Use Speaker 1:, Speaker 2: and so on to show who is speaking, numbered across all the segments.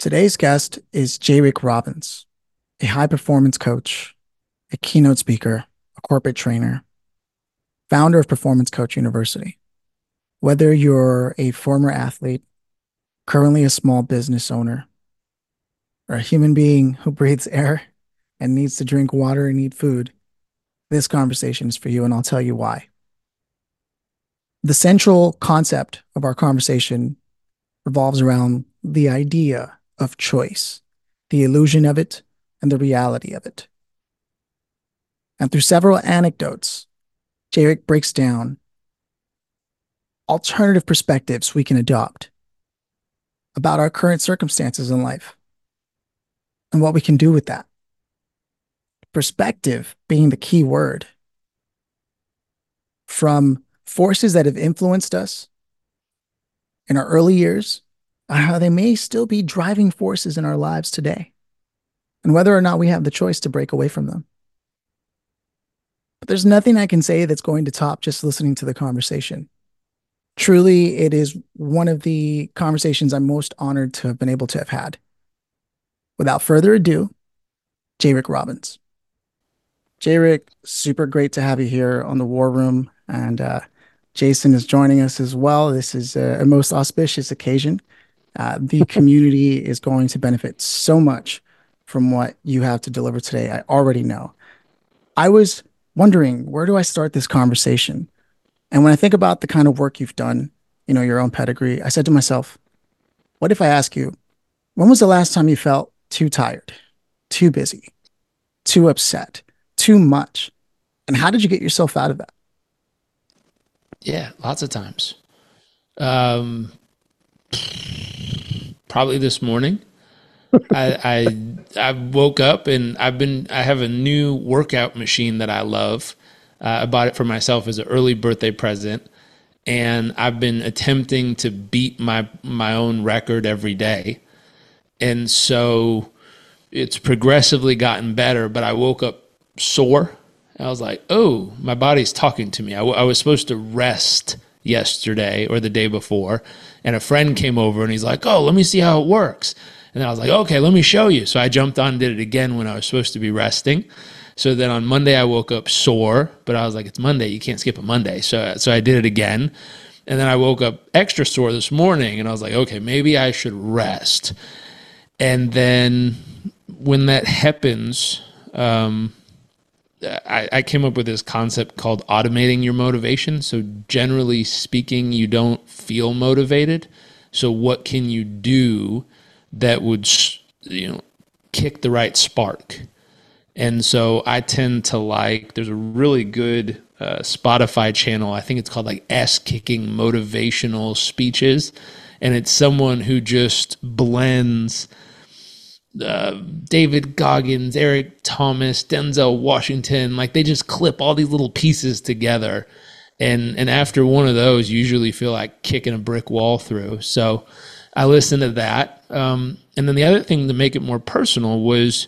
Speaker 1: Today's guest is J. Rick Robbins, a high performance coach, a keynote speaker, a corporate trainer, founder of Performance Coach University. Whether you're a former athlete, currently a small business owner, or a human being who breathes air and needs to drink water and eat food, this conversation is for you, and I'll tell you why. The central concept of our conversation revolves around the idea of choice, the illusion of it, and the reality of it. And through several anecdotes, Jarek breaks down alternative perspectives we can adopt about our current circumstances in life and what we can do with that. Perspective being the key word, from forces that have influenced us in our early years, how they may still be driving forces in our lives today, and whether or not we have the choice to break away from them. But there's nothing I can say that's going to top just listening to the conversation. Truly, it is one of the conversations I'm most honored to have been able to have had. Without further ado, J. Rick Robbins. J. Rick, super great to have you here on the War Room. And Jason is joining us as well. This is a most auspicious occasion. The community is going to benefit so much from what you have to deliver today. I already know. I was wondering, where do I start this conversation? And when I think about the kind of work you've done, your own pedigree, I said to myself, what if I ask you, when was the last time you felt too tired, too busy, too upset, too much? And how did you get yourself out of that?
Speaker 2: Yeah, lots of times. Um, Probably this morning. I woke up and I have a new workout machine that I love. I bought it for myself as an early birthday present, and I've been attempting to beat my own record every day. And so it's progressively gotten better, but I woke up sore. I was like, oh, my body's talking to me. I was supposed to rest yesterday or the day before, and a friend came over and he's like, oh, let me see how it works. And I was like, okay, let me show you. So I jumped on and did it again when I was supposed to be resting. So then on Monday, I woke up sore, but I was like, it's Monday. You can't skip a Monday. So I did it again. And then I woke up extra sore this morning, and I was like, okay, maybe I should rest. And then when that happens, I came up with this concept called automating your motivation. So generally speaking, you don't feel motivated. So what can you do that would, kick the right spark? And so I tend to there's a really good Spotify channel. I think it's called like ass kicking motivational speeches. And it's someone who just blends David Goggins, Eric Thomas, Denzel Washington. Like they just clip all these little pieces together. And after one of those, you usually feel like kicking a brick wall through. So I listened to that. And then the other thing to make it more personal was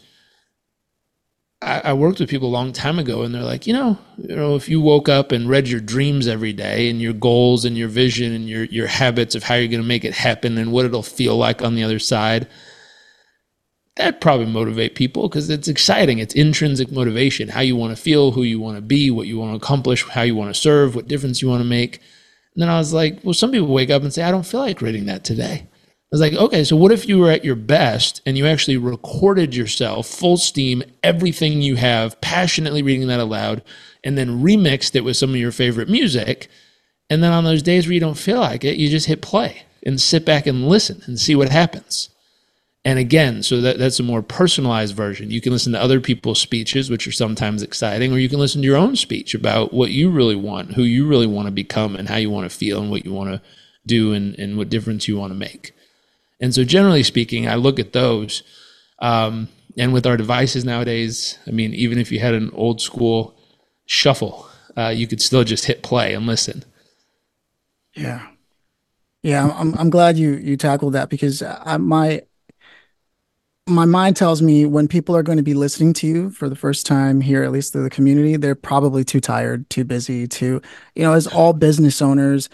Speaker 2: I worked with people a long time ago, and they're like, if you woke up and read your dreams every day and your goals and your vision and your habits of how you're going to make it happen and what it'll feel like on the other side, that'd probably motivate people because it's exciting. It's intrinsic motivation, how you want to feel, who you want to be, what you want to accomplish, how you want to serve, what difference you want to make. And then I was like, well, some people wake up and say, I don't feel like reading that today. I was like, okay, so what if you were at your best and you actually recorded yourself full steam, everything you have, passionately reading that aloud, and then remixed it with some of your favorite music. And then on those days where you don't feel like it, you just hit play and sit back and listen and see what happens. And again, so that's a more personalized version. You can listen to other people's speeches, which are sometimes exciting, or you can listen to your own speech about what you really want, who you really want to become, and how you want to feel, and what you want to do, and what difference you want to make. And so generally speaking, I look at those. And with our devices nowadays, I mean, even if you had an old school shuffle, you could still just hit play and listen.
Speaker 1: Yeah. Yeah, I'm glad you tackled that because my My mind tells me when people are going to be listening to you for the first time here, at least through the community, they're probably too tired, too busy, as all business owners,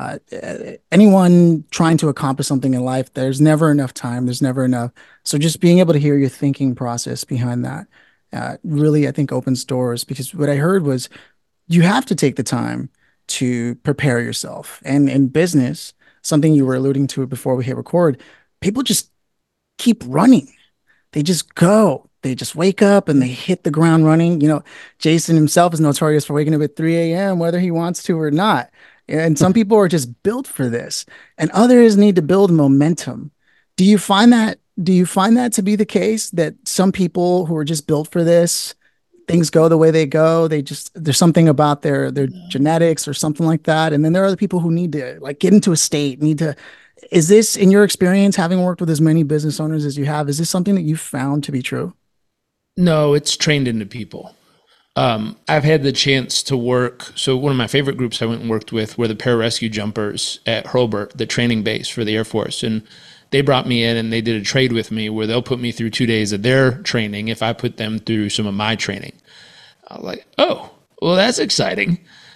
Speaker 1: anyone trying to accomplish something in life, there's never enough time. There's never enough. So just being able to hear your thinking process behind that, really, I think opens doors because what I heard was you have to take the time to prepare yourself. And in business, something you were alluding to before we hit record, people just keep running. They just go. They just wake up and they hit the ground running. Jason himself is notorious for waking up at 3 a.m., whether he wants to or not. And some people are just built for this, and others need to build momentum. Do you find that? Do you find that to be the case that some people who are just built for this, things go the way they go? There's something about their genetics or something like that. And then there are other people who need to like get into a state, need to is this, in your experience, having worked with as many business owners as you have, is this something that you've found to be true?
Speaker 2: No, it's trained into people. I've had the chance to work. So one of my favorite groups I went and worked with were the pararescue jumpers at Hurlburt, the training base for the Air Force. And they brought me in and they did a trade with me where they'll put me through 2 days of their training if I put them through some of my training. I was like, oh, well, that's exciting.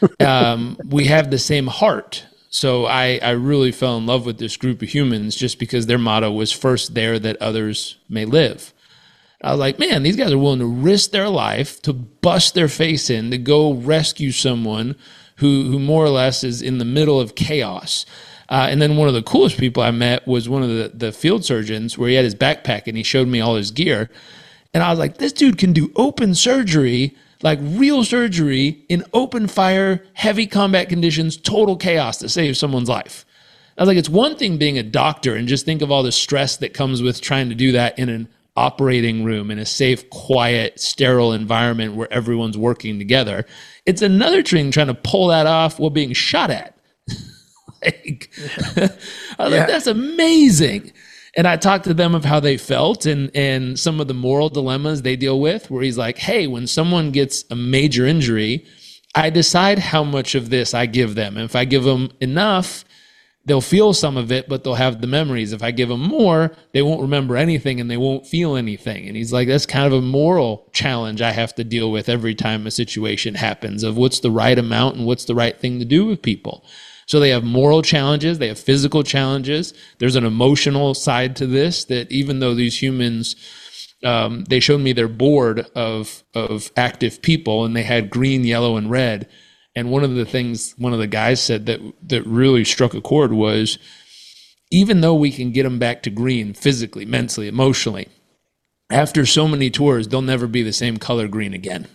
Speaker 2: We have the same heart. So I really fell in love with this group of humans just because their motto was first there that others may live. I was like, man, these guys are willing to risk their life to bust their face in to go rescue someone who more or less is in the middle of chaos. And then one of the coolest people I met was one of the field surgeons where he had his backpack and he showed me all his gear. And I was like, this dude can do open surgery, like real surgery in open fire, heavy combat conditions, total chaos to save someone's life. I was like, it's one thing being a doctor and just think of all the stress that comes with trying to do that in an operating room in a safe, quiet, sterile environment where everyone's working together. It's another thing trying to pull that off while being shot at. Like, I was like, that's amazing. And I talked to them of how they felt and some of the moral dilemmas they deal with, where he's like, hey, when someone gets a major injury, I decide how much of this I give them. And if I give them enough, they'll feel some of it, but they'll have the memories. If I give them more, they won't remember anything and they won't feel anything. And he's like, that's kind of a moral challenge I have to deal with every time a situation happens of what's the right amount and what's the right thing to do with people. So they have moral challenges, they have physical challenges. There's an emotional side to this that even though these humans, they showed me their board of active people and they had green, yellow, and red. And one of the things one of the guys said that really struck a chord was, even though we can get them back to green physically, mentally, emotionally, after so many tours, they'll never be the same color green again.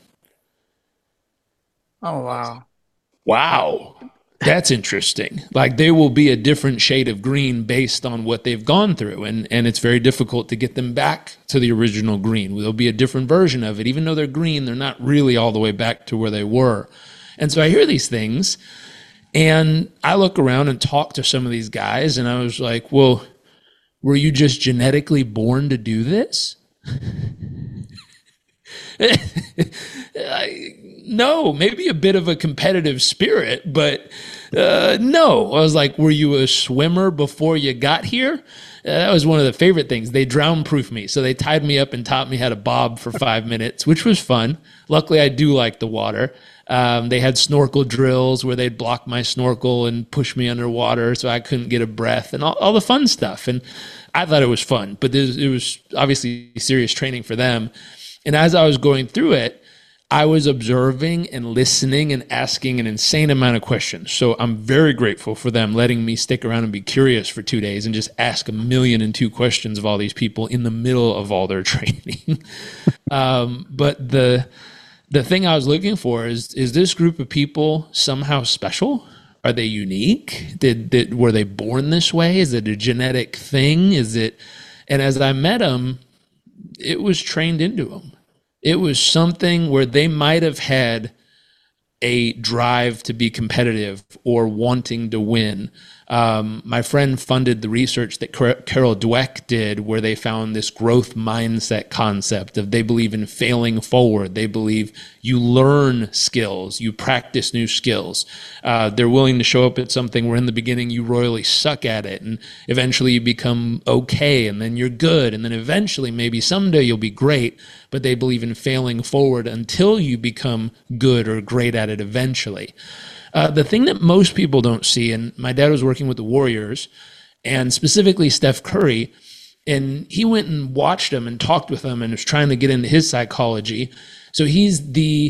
Speaker 1: Oh, wow.
Speaker 2: Wow. That's interesting. Like they will be a different shade of green based on what they've gone through. And it's very difficult to get them back to the original green. There'll be a different version of it. Even though they're green, they're not really all the way back to where they were. And so I hear these things and I look around and talk to some of these guys and I was like, well, were you just genetically born to do this? No, maybe a bit of a competitive spirit, but no. I was like, were you a swimmer before you got here? That was one of the favorite things. They drown proof me. So they tied me up and taught me how to bob for 5 minutes, which was fun. Luckily, I do like the water. They had snorkel drills where they'd block my snorkel and push me underwater so I couldn't get a breath and all the fun stuff. And I thought it was fun, but it was obviously serious training for them. And as I was going through it, I was observing and listening and asking an insane amount of questions. So I'm very grateful for them letting me stick around and be curious for 2 days and just ask 1,000,002 questions of all these people in the middle of all their training. But the thing I was looking for is this group of people somehow special? Are they unique? Were they born this way? Is it a genetic thing? And as I met them, it was trained into them. It was something where they might have had a drive to be competitive or wanting to win. My friend funded the research that Carol Dweck did, where they found this growth mindset concept of they believe in failing forward. They believe you learn skills, you practice new skills. They're willing to show up at something where in the beginning you royally suck at it, and eventually you become okay, and then you're good, and then eventually maybe someday you'll be great. But they believe in failing forward until you become good or great at it eventually. The thing that most people don't see, and my dad was working with the Warriors, and specifically Steph Curry, and he went and watched him and talked with him and was trying to get into his psychology. So he's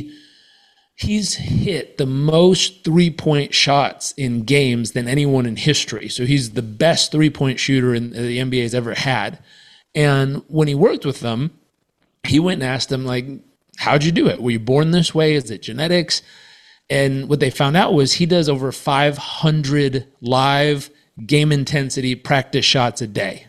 Speaker 2: hit the most 3-point shots in games than anyone in history. So he's the best 3-point shooter in the NBA's ever had. And when he worked with them, he went and asked him, like, how'd you do it? Were you born this way? Is it genetics? And what they found out was he does over 500 live game intensity practice shots a day.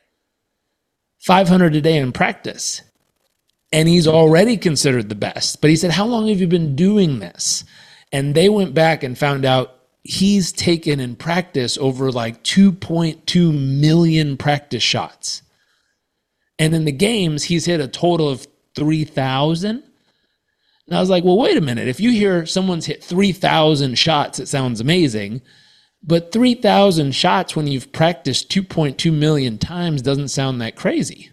Speaker 2: 500 a day in practice. And he's already considered the best. But he said, how long have you been doing this? And they went back and found out he's taken in practice over like 2.2 million practice shots. And in the games, he's hit a total of 3,000. And I was like, well, wait a minute. If you hear someone's hit 3,000 shots, it sounds amazing. But 3,000 shots when you've practiced 2.2 million times doesn't sound that crazy.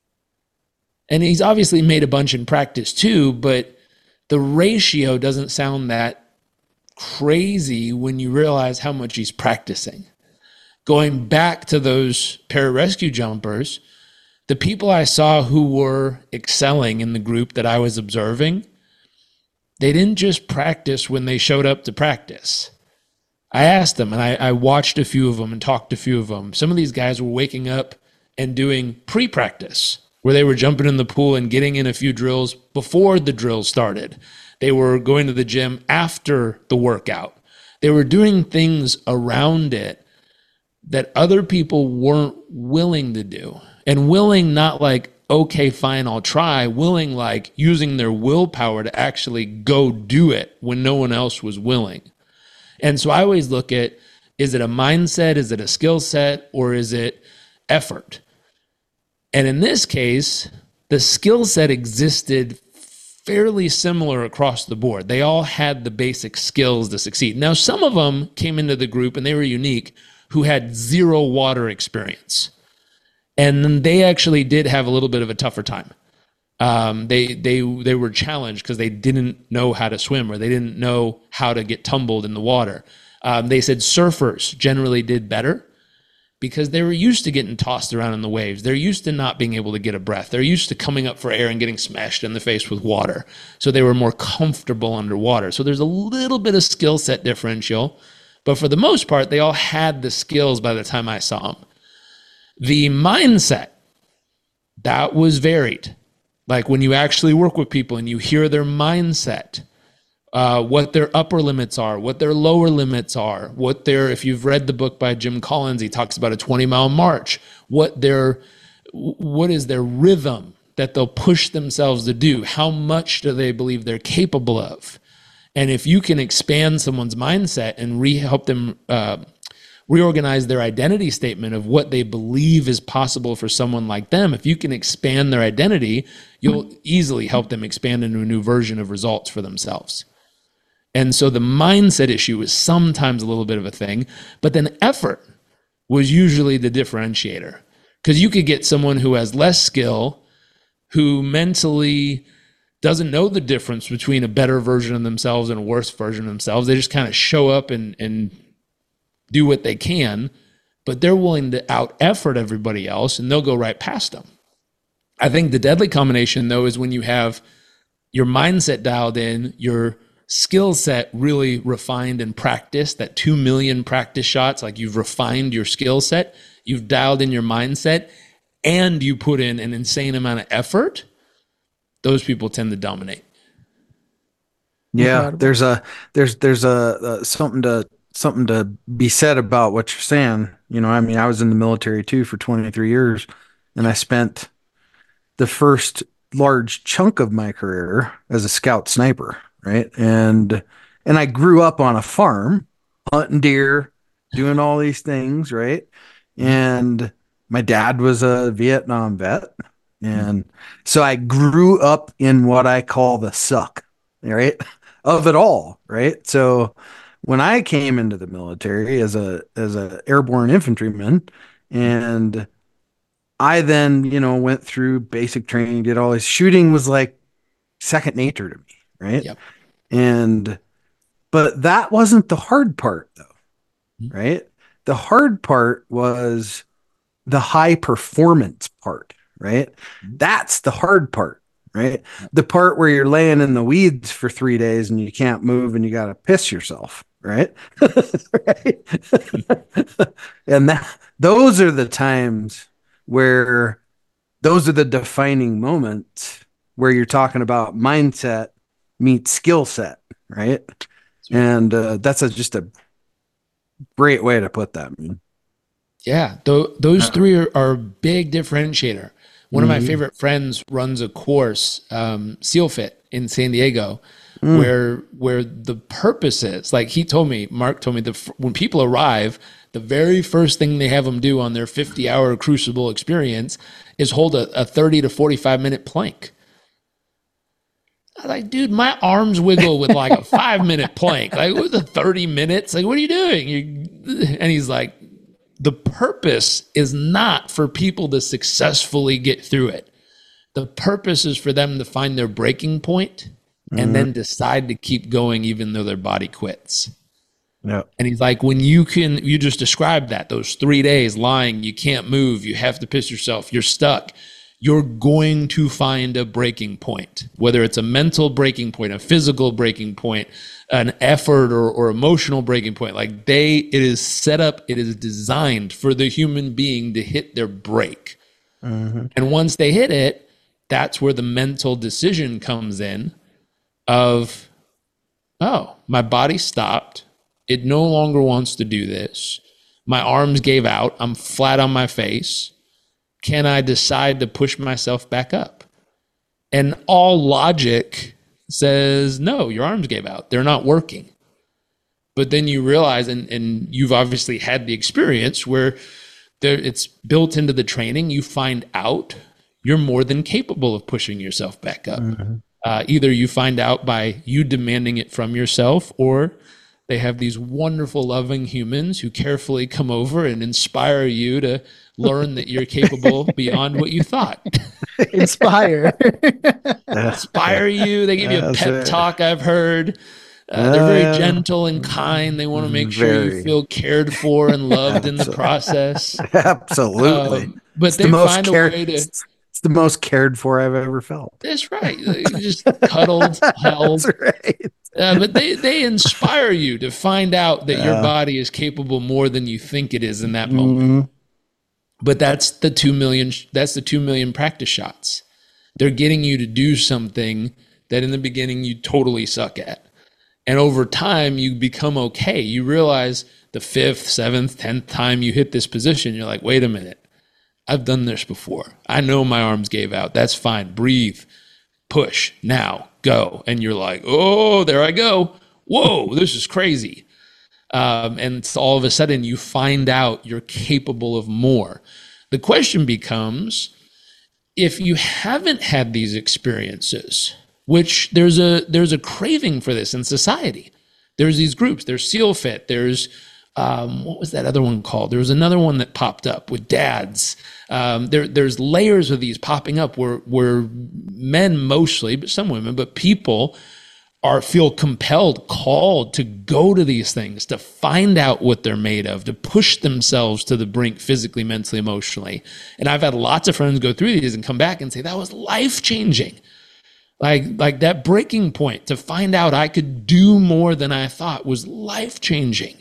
Speaker 2: And he's obviously made a bunch in practice too, but the ratio doesn't sound that crazy when you realize how much he's practicing. Going back to those pararescue jumpers, the people I saw who were excelling in the group that I was observing, they didn't just practice when they showed up to practice. I asked them, and I watched a few of them and talked to a few of them. Some of these guys were waking up and doing pre-practice, where they were jumping in the pool and getting in a few drills before the drills started. They were going to the gym after the workout. They were doing things around it that other people weren't willing to do. And willing, not like, okay, fine, I'll try. Willing, like using their willpower to actually go do it when no one else was willing. And so I always look at, is it a mindset? Is it a skill set? Or is it effort? And in this case, the skill set existed fairly similar across the board. They all had the basic skills to succeed. Now, some of them came into the group, and they were unique, who had zero water experience. And then they actually did have a little bit of a tougher time. They were challenged because they didn't know how to swim, or they didn't know how to get tumbled in the water. They said surfers generally did better because they were used to getting tossed around in the waves. They're used to not being able to get a breath. They're used to coming up for air and getting smashed in the face with water. So they were more comfortable underwater. So there's a little bit of skill set differential, but for the most part, they all had the skills by the time I saw them. The mindset, that was varied. Like when you actually work with people and you hear their mindset, what their upper limits are, what their lower limits are, if you've read the book by Jim Collins, he talks about a 20-mile march, what is their rhythm that they'll push themselves to do? How much do they believe they're capable of? And if you can expand someone's mindset and help them reorganize their identity statement of what they believe is possible for someone like them, if you can expand their identity, you'll easily help them expand into a new version of results for themselves. And so the mindset issue is sometimes a little bit of a thing, but then effort was usually the differentiator. Because you could get someone who has less skill, who mentally doesn't know the difference between a better version of themselves and a worse version of themselves. They just kind of show up and do what they can, but they're willing to out-effort everybody else, and they'll go right past them. I think the deadly combination, though, is when you have your mindset dialed in, your skill set really refined and practiced, that 2 million practice shots, like you've refined your skill set, you've dialed in your mindset, and you put in an insane amount of effort, those people tend to dominate.
Speaker 3: Yeah, incredible. there's a something to be said about what you're saying. You know, I mean, I was in the military too for 23 years, and I spent the first large chunk of my career as a scout sniper, right? And I grew up on a farm hunting deer, doing all these things, right? And my dad was a Vietnam vet. And so I grew up in what I call the suck, right? Of it all, right? So when I came into the military as a airborne infantryman, and I then, went through basic training, did all this shooting was like second nature to me, right?
Speaker 2: Yep.
Speaker 3: And but that wasn't the hard part though, right? The hard part was the high performance part, right? That's the hard part, right? The part where you're laying in the weeds for 3 days and you can't move and you got to piss yourself, right? Right? And those are the times where those are the defining moments where you're talking about mindset meets skill set, right? And that's just a great way to put that, man.
Speaker 2: Yeah, those three are a big differentiator. One of my favorite friends runs a course, SEAL Fit in San Diego, where the purpose is, like he told me, Mark told me, when people arrive, the very first thing they have them do on their 50-hour Crucible experience is hold a 30 to 45-minute plank. I was like, dude, my arms wiggle with like a 5-minute plank. Like, what the 30 minutes? Like, what are you doing? And he's like, the purpose is not for people to successfully get through it. The purpose is for them to find their breaking point and then decide to keep going even though their body quits.
Speaker 3: Yeah.
Speaker 2: And he's like, when you just described that, those 3 days lying, you can't move, you have to piss yourself, you're stuck. You're going to find a breaking point, whether it's a mental breaking point, a physical breaking point, an effort or emotional breaking point. Like it is set up, it is designed for the human being to hit their break. And once they hit it, that's where the mental decision comes in of, oh, my body stopped. It no longer wants to do this. My arms gave out. I'm flat on my face. Can I decide to push myself back up? And all logic says, no, your arms gave out. They're not working. But then you realize, and you've obviously had the experience where it's built into the training, you find out you're more than capable of pushing yourself back up. Either you find out by you demanding it from yourself, or they have these wonderful, loving humans who carefully come over and inspire you to learn that you're capable beyond what you thought.
Speaker 1: Inspire.
Speaker 2: Inspire you. They give you a pep talk, I've heard. They're very gentle and kind. They want to make sure you feel cared for and loved in the process.
Speaker 3: Absolutely.
Speaker 2: But they find a way to...
Speaker 3: It's the most cared for I've ever felt.
Speaker 2: That's right. Just cuddled, held.
Speaker 3: That's right.
Speaker 2: But they inspire you to find out that your body is capable more than you think it is in that moment. But that's the 2 million. That's the 2 million practice shots. They're getting you to do something that in the beginning you totally suck at, and over time you become okay. You realize the 5th, 7th, 10th time you hit this position, you're like, wait a minute, I've done this before. I know my arms gave out. That's fine. Breathe, push, now go. And you're like, oh, there I go. Whoa, this is crazy. And all of a sudden you find out you're capable of more. The question becomes, if you haven't had these experiences, which there's a craving for this in society. There's these groups, there's SEAL Fit, there's, what was that other one called? There was another one that popped up with dads. There's layers of these popping up where men mostly, but some women, but people feel compelled, called to go to these things, to find out what they're made of, to push themselves to the brink physically, mentally, emotionally. And I've had lots of friends go through these and come back and say, that was life-changing. Like that breaking point to find out I could do more than I thought was life-changing.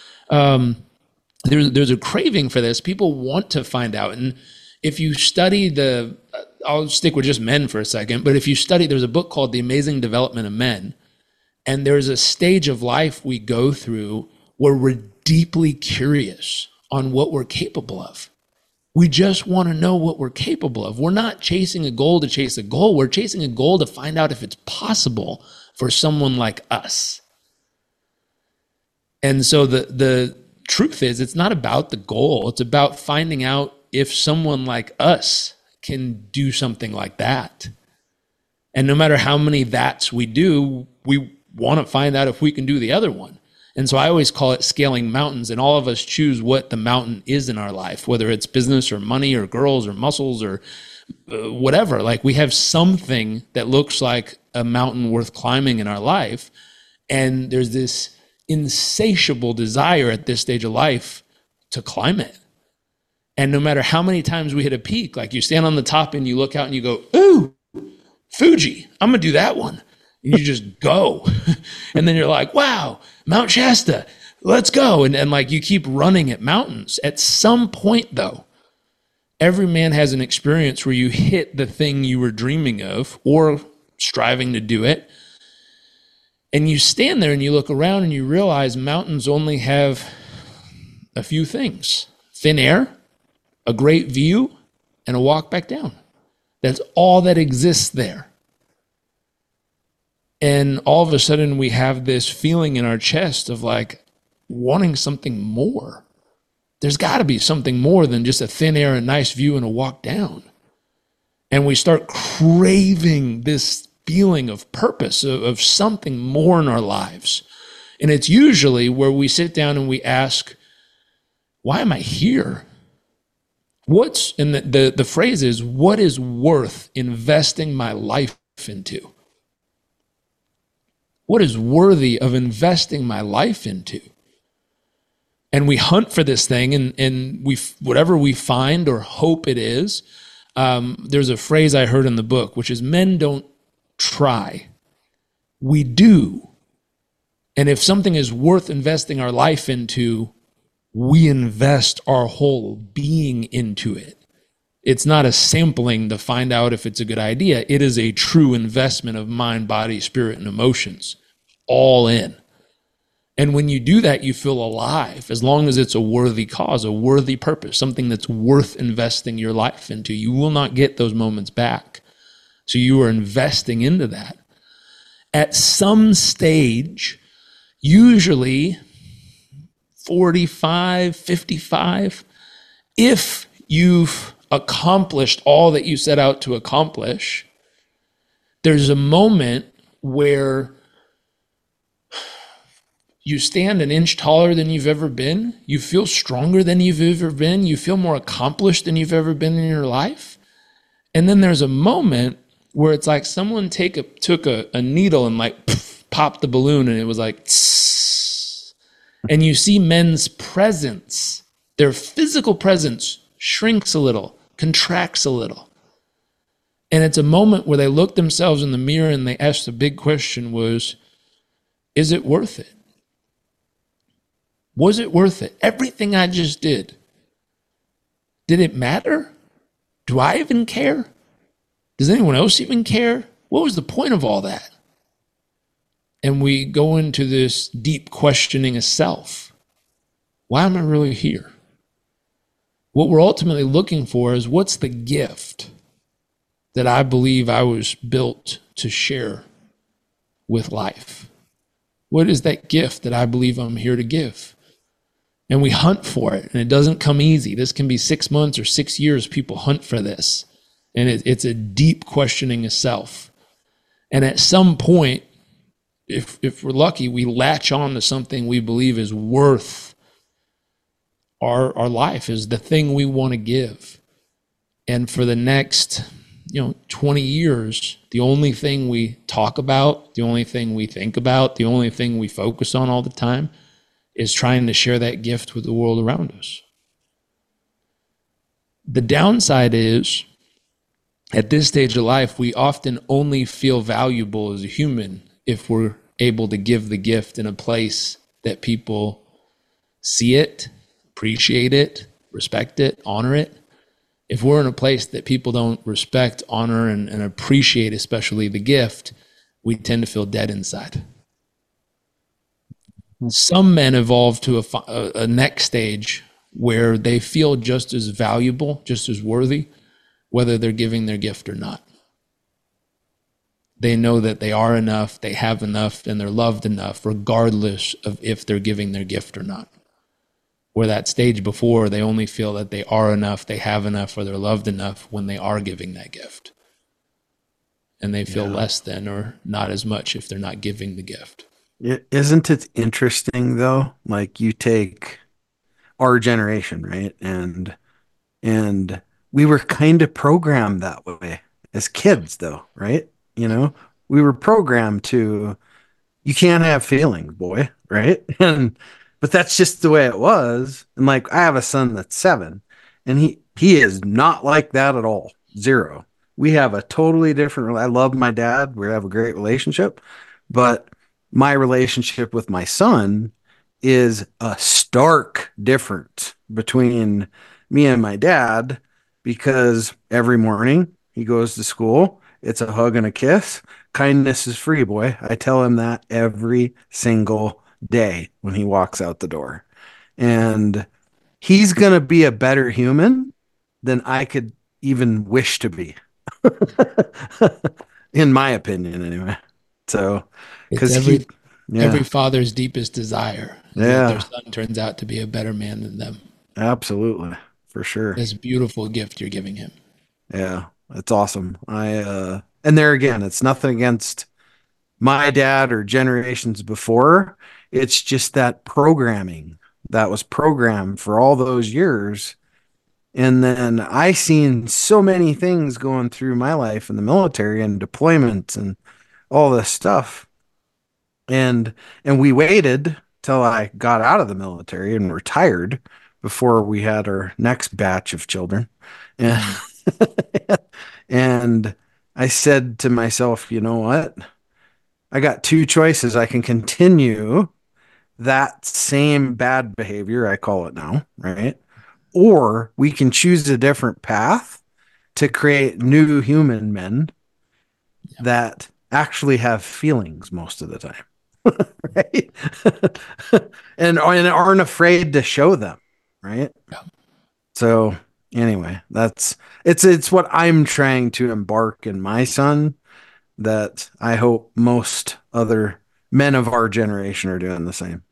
Speaker 2: There's a craving for this. People want to find out. And if you study I'll stick with just men for a second, but if you study, there's a book called The Amazing Development of Men. And there's a stage of life we go through where we're deeply curious on what we're capable of. We just want to know what we're capable of. We're not chasing a goal to chase a goal. We're chasing a goal to find out if it's possible for someone like us. And so truth is, it's not about the goal. It's about finding out if someone like us can do something like that. And no matter how many that's we do, we want to find out if we can do the other one. And so I always call it scaling mountains, and all of us choose what the mountain is in our life, whether it's business or money or girls or muscles or whatever. Like, we have something that looks like a mountain worth climbing in our life. And there's this insatiable desire at this stage of life to climb it. And no matter how many times we hit a peak, like you stand on the top and you look out and you go, ooh, Fuji, I'm going to do that one. And you just go. And then you're like, wow, Mount Shasta, let's go. And like, you keep running at mountains. At some point, though, every man has an experience where you hit the thing you were dreaming of or striving to do it. And you stand there and you look around and you realize mountains only have a few things: thin air, a great view, and a walk back down. That's all that exists there. And all of a sudden we have this feeling in our chest of like wanting something more. There's got to be something more than just a thin air, a nice view, and a walk down. And we start craving this feeling of purpose, of something more in our lives. And it's usually where we sit down and we ask, why am I here? And the phrase is, what is worth investing my life into? What is worthy of investing my life into? And we hunt for this thing, and whatever we find or hope it is. There's a phrase I heard in the book, which is, men don't try, we do. And if something is worth investing our life into, we invest our whole being into it. It's not a sampling to find out if it's a good idea. It is a true investment of mind, body, spirit, and emotions, all in. And when you do that, you feel alive, as long as it's a worthy cause, a worthy purpose, something that's worth investing your life into. You will not get those moments back. So you are investing into that. At some stage, usually 45, 55, if you've accomplished all that you set out to accomplish, there's a moment where you stand an inch taller than you've ever been. You feel stronger than you've ever been. You feel more accomplished than you've ever been in your life. And then there's a moment where it's like someone took a needle and like popped the balloon, and it was like tss. And you see men's presence, their physical presence shrinks a little, contracts a little. And it's a moment where they look themselves in the mirror and they ask the big question was, is it worth it? Was it worth it? Everything I just did it matter? Do I even care? Does anyone else even care? What was the point of all that? And we go into this deep questioning of self. Why am I really here? What we're ultimately looking for is, what's the gift that I believe I was built to share with life? What is that gift that I believe I'm here to give? And we hunt for it, and it doesn't come easy. This can be 6 months or 6 years. People hunt for this. And it's a deep questioning of self. And at some point, if we're lucky, we latch on to something we believe is worth our life, is the thing we want to give. And for the next 20 years, the only thing we talk about, the only thing we think about, the only thing we focus on all the time is trying to share that gift with the world around us. The downside is, at this stage of life, we often only feel valuable as a human if we're able to give the gift in a place that people see it, appreciate it, respect it, honor it. If we're in a place that people don't respect, honor, and appreciate, especially the gift, we tend to feel dead inside. Some men evolve to a next stage where they feel just as valuable, just as worthy, whether they're giving their gift or not. They know that they are enough, they have enough, and they're loved enough, regardless of if they're giving their gift or not. or that stage before, they only feel that they are enough, they have enough, or they're loved enough when they are giving that gift. And they feel less than or not as much if they're not giving the gift.
Speaker 3: Isn't it interesting though? Like you take our generation, right? And we were kind of programmed that way as kids though, right? You know, we were programmed to you can't have feelings, boy, right? And but that's just the way it was. And like I have a son that's 7 and he is not like that at all. Zero. We have a totally different I love my dad. We have a great relationship, but my relationship with my son is a stark difference between me and my dad because every morning he goes to school, it's a hug and a kiss. Kindness is free, boy. I tell him that every single day when he walks out the door. And he's going to be a better human than I could even wish to be, in my opinion, anyway. So,
Speaker 2: because every father's deepest desire is that their son turns out to be a better man than them.
Speaker 3: Absolutely, for sure.
Speaker 2: This beautiful gift you're giving him.
Speaker 3: Yeah, it's awesome. And there again, it's nothing against my dad or generations before. It's just that programming that was programmed for all those years. And then I seen so many things going through my life in the military and deployment and all this stuff. And we waited till I got out of the military and retired before we had our next batch of children. And, and I said to myself, you know what? I got 2 choices. I can continue that same bad behavior, I call it now, right? Or we can choose a different path to create new human men that actually have feelings most of the time. Right? and aren't afraid to show them, right?
Speaker 2: Yeah.
Speaker 3: So anyway, it's what I'm trying to embark in my son, that I hope most other men of our generation are doing the same.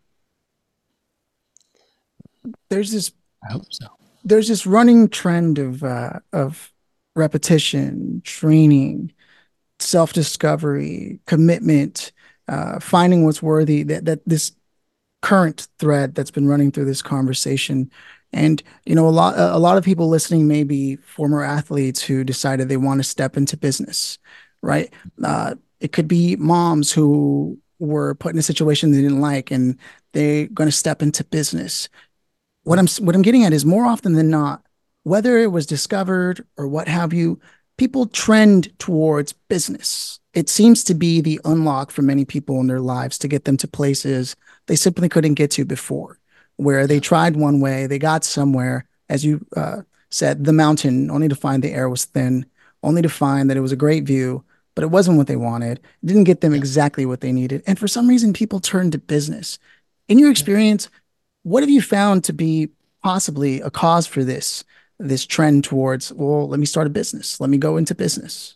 Speaker 2: I hope so.
Speaker 1: There's this running trend of repetition, training, self-discovery, commitment, finding what's worthy, that this current thread that's been running through this conversation. And a lot of people listening may be former athletes who decided they want to step into business, right? It could be moms who were put in a situation they didn't like and they're going to step into business. What I'm getting at is, more often than not, whether it was discovered or what have you, people trend towards business. It seems to be the unlock for many people in their lives to get them to places they simply couldn't get to before, where they tried one way, they got somewhere, as you said, the mountain, only to find the air was thin, only to find that it was a great view, but it wasn't what they wanted. It didn't get them exactly what they needed. And for some reason, people turned to business. In your experience, what have you found to be possibly a cause for this trend towards, well, let me start a business. Let me go into business?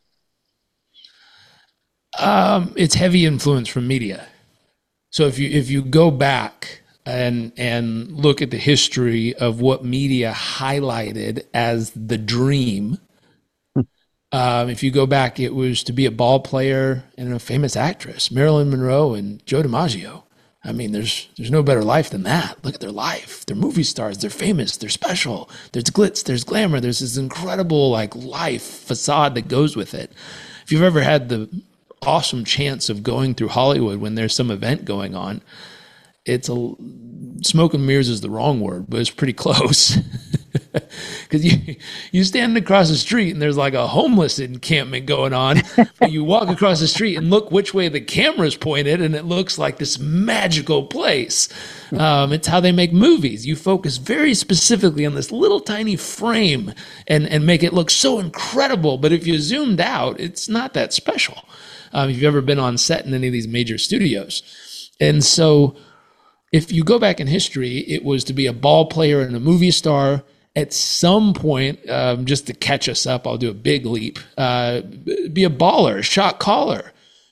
Speaker 2: It's heavy influence from media. So if you go back and look at the history of what media highlighted as the dream, if you go back, it was to be a ball player and a famous actress, Marilyn Monroe and Joe DiMaggio. I mean, there's no better life than that. Look at their life. They're movie stars. They're famous. They're special. There's glitz. There's glamour. There's this incredible life facade that goes with it. If you've ever had the awesome chance of going through Hollywood when there's some event going on, it's smoke and mirrors is the wrong word, but it's pretty close. Because you stand across the street and there's like a homeless encampment going on, but you walk across the street and look which way the camera's pointed and it looks like this magical place. It's how they make movies. You focus very specifically on this little tiny frame and make it look so incredible, but if you zoomed out, it's not that special. If you've ever been on set in any of these major studios. And so if you go back in history, it was to be a ball player and a movie star. At some point, just to catch us up, I'll do a big leap, be a baller, a shot caller,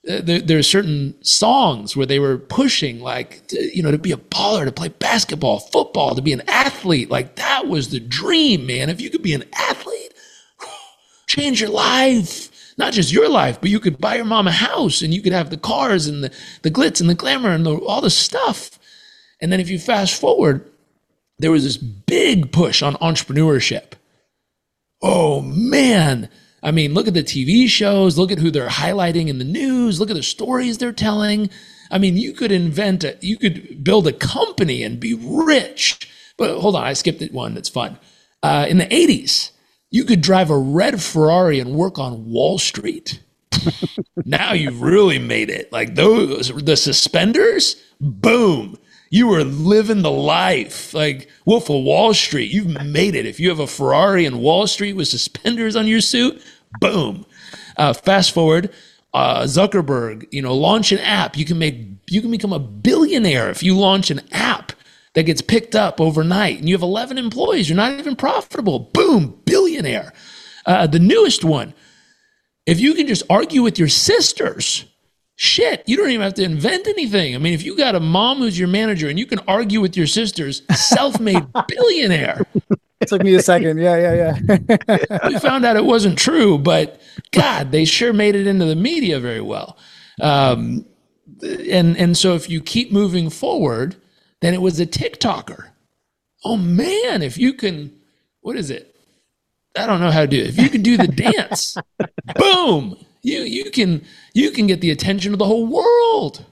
Speaker 2: There's certain songs where they were pushing, like, to be a baller, to play basketball, football, to be an athlete. Like, that was the dream, man. If you could be an athlete, change your life. Not just your life, but you could buy your mom a house, and you could have the cars and the glitz and the glamour and all the stuff. And then if you fast forward, there was this big push on entrepreneurship. Oh, man. I mean, look at the TV shows, look at who they're highlighting in the news, look at the stories they're telling. I mean, you could build a company and be rich. But hold on, I skipped one that's fun. In the 80s, you could drive a red Ferrari and work on Wall Street. Now you've really made it. Like the suspenders, boom. You were living the life, like Wolf of Wall Street. You've made it. If you have a Ferrari and Wall Street with suspenders on your suit, boom. Fast forward, Zuckerberg, launch an app. You can become a billionaire if you launch an app that gets picked up overnight, and you have 11 employees. You're not even profitable. Boom, billionaire. The newest one, if you can just argue with your sisters. Shit, you don't even have to invent anything. I mean, if you got a mom who's your manager and you can argue with your sisters, self-made billionaire.
Speaker 1: It took me a second. Yeah.
Speaker 2: We found out it wasn't true, but God, they sure made it into the media very well. And so if you keep moving forward, then it was a TikToker. Oh man, if you can, what is it? I don't know how to do it. If you can do the dance, boom. You can get the attention of the whole world.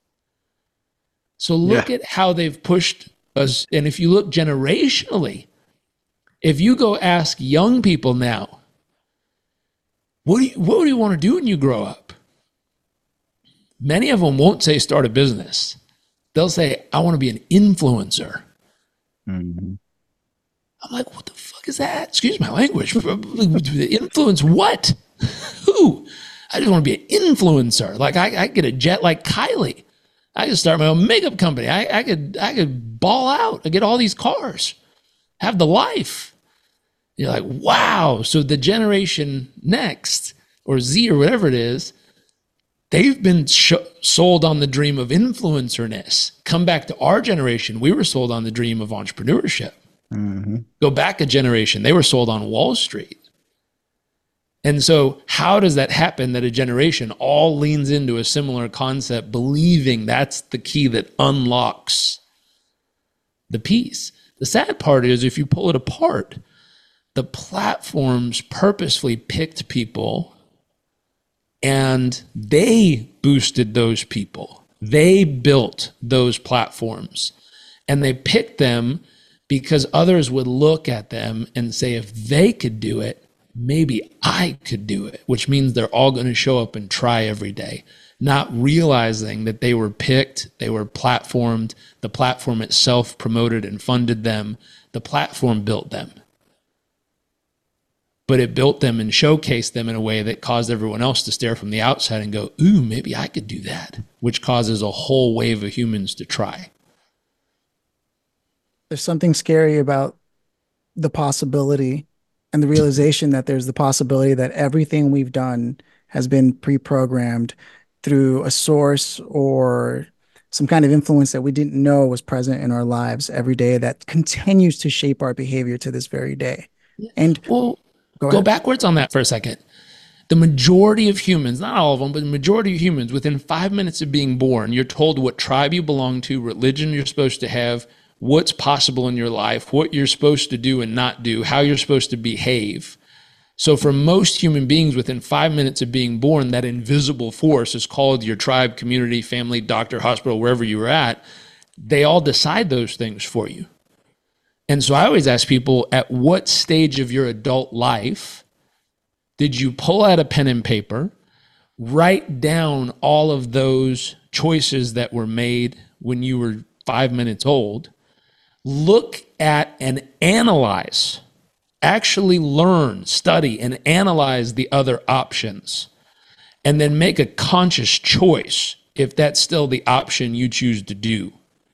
Speaker 2: So look at how they've pushed us. And if you look generationally, if you go ask young people now, what do you want to do when you grow up? Many of them won't say start a business. They'll say, I want to be an influencer. Mm-hmm. I'm like, what the fuck is that? Excuse my language. Influence what? Who? I just want to be an influencer. Like I get a jet like Kylie. I could start my own makeup company. I could ball out. I get all these cars. Have the life. You're like, wow. So the generation next, or Z or whatever it is, they've been sold on the dream of influencerness. Come back to our generation. We were sold on the dream of entrepreneurship. Mm-hmm. Go back a generation. They were sold on Wall Street. And so how does that happen that a generation all leans into a similar concept, believing that's the key that unlocks the piece? The sad part is if you pull it apart, the platforms purposefully picked people and they boosted those people. They built those platforms and they picked them because others would look at them and say, if they could do it, maybe I could do it, which means they're all going to show up and try every day, not realizing that they were picked, they were platformed, the platform itself promoted and funded them, the platform built them. But it built them and showcased them in a way that caused everyone else to stare from the outside and go, ooh, maybe I could do that, which causes a whole wave of humans to try.
Speaker 1: There's something scary about the possibility and the realization that there's the possibility that everything we've done has been pre-programmed through a source or some kind of influence that we didn't know was present in our lives every day that continues to shape our behavior to this very day. And
Speaker 2: go backwards on that for a second. The majority of humans, not all of them, but the majority of humans, within 5 minutes of being born, you're told what tribe you belong to, religion you're supposed to have, what's possible in your life, what you're supposed to do and not do, how you're supposed to behave. So for most human beings, within 5 minutes of being born, that invisible force is called your tribe, community, family, doctor, hospital, wherever you were at. They all decide those things for you. And so I always ask people, at what stage of your adult life did you pull out a pen and paper, write down all of those choices that were made when you were 5 minutes old, look at and analyze, actually learn, study, and analyze the other options, and then make a conscious choice if that's still the option you choose to do.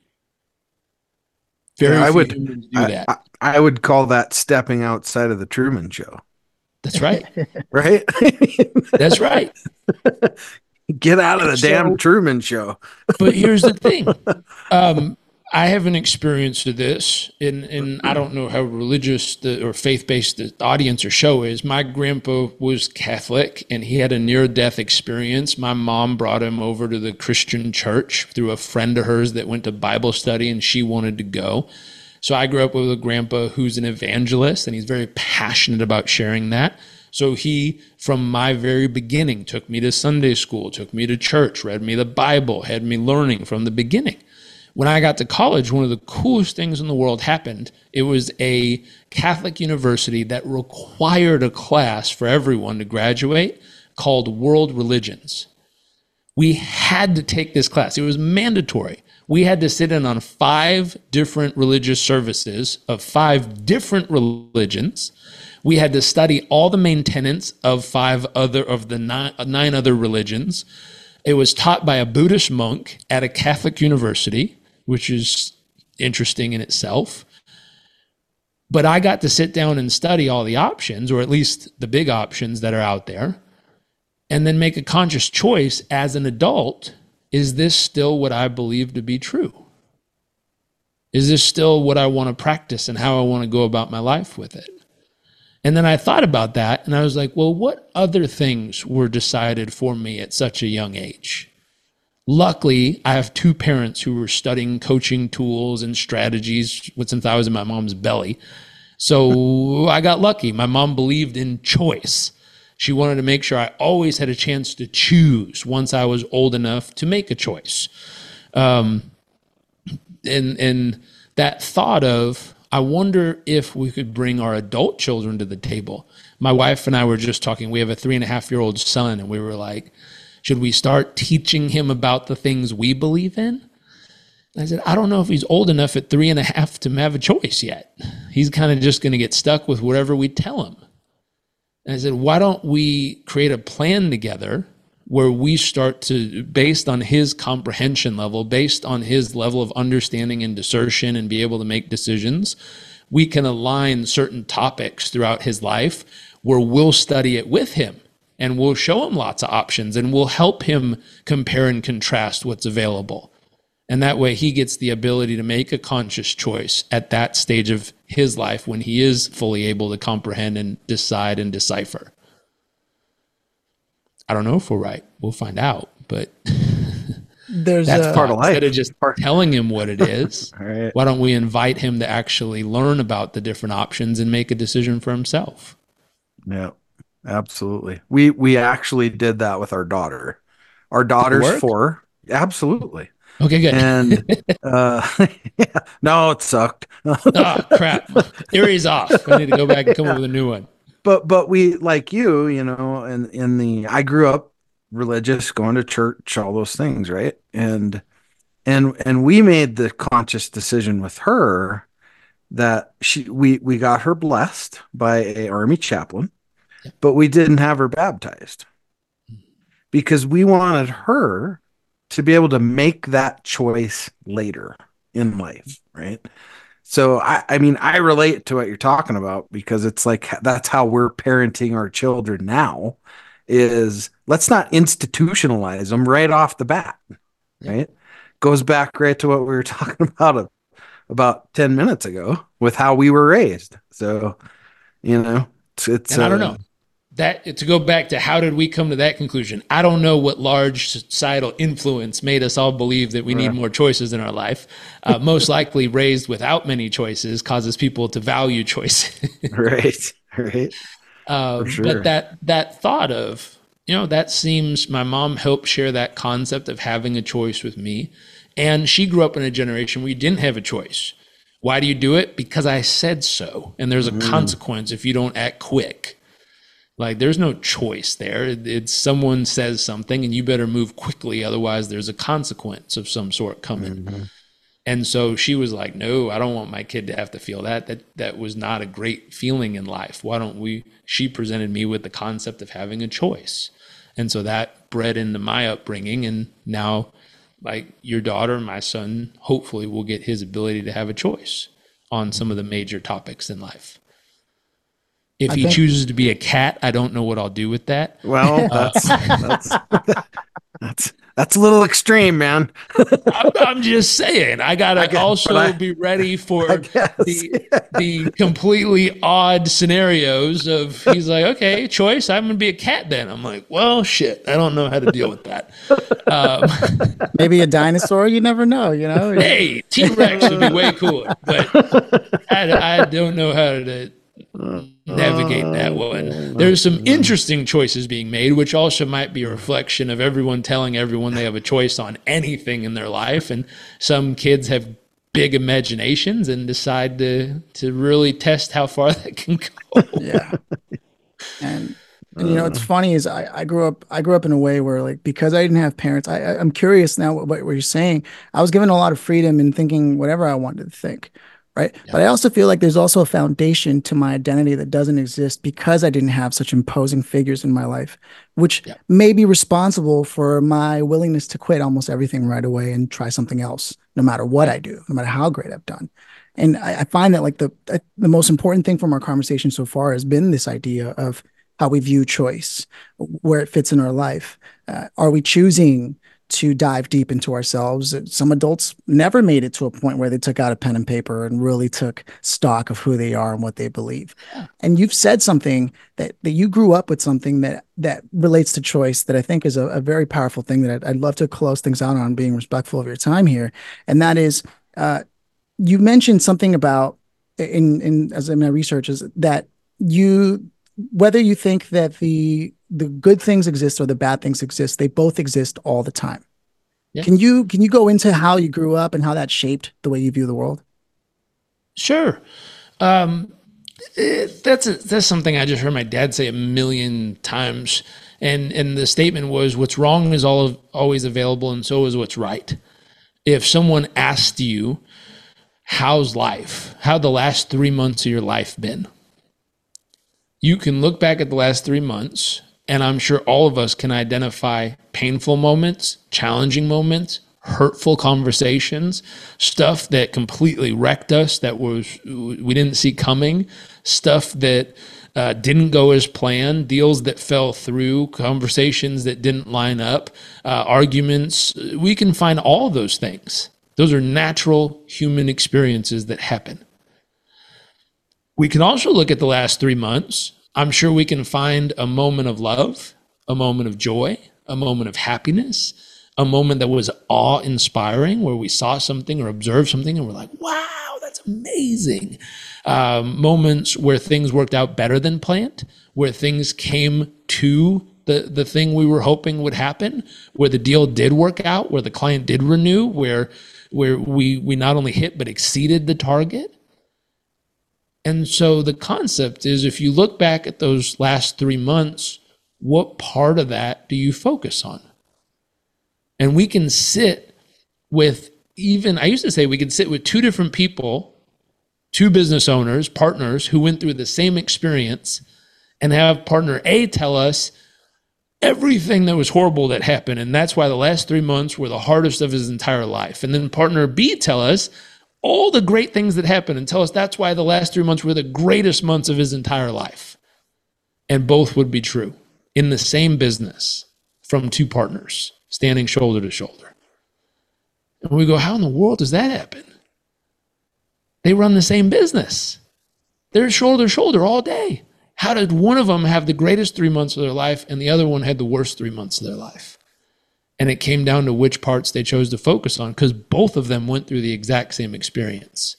Speaker 3: I would do that. I would call that stepping outside of the Truman Show.
Speaker 2: That's right.
Speaker 3: Right?
Speaker 2: That's right.
Speaker 3: Get out of the damn
Speaker 2: So,
Speaker 3: Truman Show.
Speaker 2: but here's the thing. Um, I haven't experienced this, and I don't know how religious or faith based the audience or show is. My grandpa was Catholic, and he had a near death experience. My mom brought him over to the Christian church through a friend of hers that went to Bible study, and she wanted to go. So I grew up with a grandpa who's an evangelist, and he's very passionate about sharing that. So he, from my very beginning, took me to Sunday school, took me to church, read me the Bible, had me learning from the beginning. When I got to college, one of the coolest things in the world happened. It was a Catholic university that required a class for everyone to graduate called World Religions. We had to take this class. It was mandatory. We had to sit in on 5 different religious services of 5 different religions. We had to study all the main tenets of 5 other of the 9 other religions. It was taught by a Buddhist monk at a Catholic university, which is interesting in itself. But I got to sit down and study all the options, or at least the big options that are out there, and then make a conscious choice as an adult. Is this still what I believe to be true? Is this still what I want to practice and how I want to go about my life with it? And then I thought about that, and I was like, well, what other things were decided for me at such a young age? Luckily, I have 2 parents who were studying coaching tools and strategies since I was in my mom's belly. So I got lucky. My mom believed in choice. She wanted to make sure I always had a chance to choose once I was old enough to make a choice. And that thought of, I wonder if we could bring our adult children to the table. My wife and I were just talking. We have a 3.5-year-old son, and we were like, should we start teaching him about the things we believe in? And I said, I don't know if he's old enough at 3.5 to have a choice yet. He's kind of just going to get stuck with whatever we tell him. And I said, why don't we create a plan together where we start to, based on his comprehension level, based on his level of understanding and discernment and be able to make decisions, we can align certain topics throughout his life where we'll study it with him. And we'll show him lots of options, and we'll help him compare and contrast what's available. And that way he gets the ability to make a conscious choice at that stage of his life when he is fully able to comprehend and decide and decipher. I don't know if we're right. We'll find out. But that's part of life. Instead of just telling him what it is, right. Why don't we invite him to actually learn about the different options and make a decision for himself?
Speaker 3: Yeah. Absolutely. We actually did that with our daughter. Our daughter's 4. Absolutely.
Speaker 2: Okay, good.
Speaker 3: And yeah, no, it sucked.
Speaker 2: Oh, crap. Theory's off. I need to go back and come up with a new one.
Speaker 3: But we, like you know, I grew up religious, going to church, all those things, right? And we made the conscious decision with her that we got her blessed by a Army chaplain. But we didn't have her baptized because we wanted her to be able to make that choice later in life, right? So, I mean, I relate to what you're talking about because it's like that's how we're parenting our children now is let's not institutionalize them right off the bat, right? Goes back right to what we were talking about 10 minutes ago with how we were raised. So, you know, it's
Speaker 2: and I don't know. That to go back to how did we come to that conclusion? I don't know what large societal influence made us all believe that we need more choices in our life. Most likely raised without many choices causes people to value choices.
Speaker 3: Right.
Speaker 2: For sure. But that thought of, you know, that seems, my mom helped share that concept of having a choice with me. And she grew up in a generation where you didn't have a choice. Why do you do it? Because I said so. And there's a consequence if you don't act quick. Like there's no choice there. It's someone says something and you better move quickly. Otherwise there's a consequence of some sort coming. Mm-hmm. And so she was like, no, I don't want my kid to have to feel that. That was not a great feeling in life. Why don't we, she presented me with the concept of having a choice. And so that bred into my upbringing. And now like your daughter, my son, hopefully will get his ability to have a choice on some of the major topics in life. If he chooses to be a cat, I don't know what I'll do with that.
Speaker 3: Well, that's That's a little extreme, man.
Speaker 2: I'm just saying, I gotta also be ready
Speaker 3: I
Speaker 2: for
Speaker 3: guess.
Speaker 2: the completely odd scenarios of he's like, okay, choice, I'm gonna be a cat then. I'm like, well, shit, I don't know how to deal with that. Um,
Speaker 1: Maybe a dinosaur. You never know.
Speaker 2: hey, T Rex would be way cooler, but I don't know how to navigate that one. There's some interesting choices being made, which also might be a reflection of everyone telling everyone they have a choice on anything in their life. And some kids have big imaginations and decide to really test how far that can go.
Speaker 1: Yeah. And it's funny is I grew up in a way where, like, because I didn't have parents, I'm curious now what you're saying. I was given a lot of freedom in thinking whatever I wanted to think, right?
Speaker 2: Yeah.
Speaker 1: But I also feel like there's also a foundation to my identity that doesn't exist because I didn't have such imposing figures in my life, which
Speaker 2: Yeah.
Speaker 1: may be responsible for my willingness to quit almost everything right away and try something else, no matter what
Speaker 2: Yeah.
Speaker 1: I do, no matter how great I've done. And I find that, like, the most important thing from our conversation so far has been this idea of how we view choice, where it fits in our life. Are we choosing to dive deep into ourselves? Some adults never made it to a point where they took out a pen and paper and really took stock of who they are and what they believe.
Speaker 2: Yeah.
Speaker 1: And you've said something that you grew up with something that relates to choice that I think is a very powerful thing that I'd love to close things out on, being respectful of your time here. And that is, you mentioned something about in as in my research is that you whether you think that the good things exist or the bad things exist, they both exist all the time.
Speaker 2: Yeah.
Speaker 1: Can you go into how you grew up and how that shaped the way you view the world?
Speaker 2: Sure. That's something I just heard my dad say a million times, and the statement was, "What's wrong is always available, and so is what's right." If someone asked you, "How's life? How the last 3 months of your life been?" You can look back at the last 3 months, and I'm sure all of us can identify painful moments, challenging moments, hurtful conversations, stuff that completely wrecked us that we didn't see coming, stuff that didn't go as planned, deals that fell through, conversations that didn't line up, arguments. We can find all those things. Those are natural human experiences that happen. We can also look at the last 3 months. I'm sure we can find a moment of love, a moment of joy, a moment of happiness, a moment that was awe-inspiring, where we saw something or observed something and we're like, wow, that's amazing. Moments where things worked out better than planned, where things came to the thing we were hoping would happen, where the deal did work out, where the client did renew, where we not only hit but exceeded the target. And so the concept is, if you look back at those last 3 months, what part of that do you focus on? And we can sit with I used to say we could sit with two different people, two business owners, partners who went through the same experience, and have partner A tell us everything that was horrible that happened. And that's why the last 3 months were the hardest of his entire life. And then partner B tell us all the great things that happened and tell us that's why the last 3 months were the greatest months of his entire life. And both would be true in the same business from two partners standing shoulder to shoulder. And we go, how in the world does that happen? They run the same business. They're shoulder to shoulder all day. How did one of them have the greatest 3 months of their life and the other one had the worst 3 months of their life? And it came down to which parts they chose to focus on, because both of them went through the exact same experience.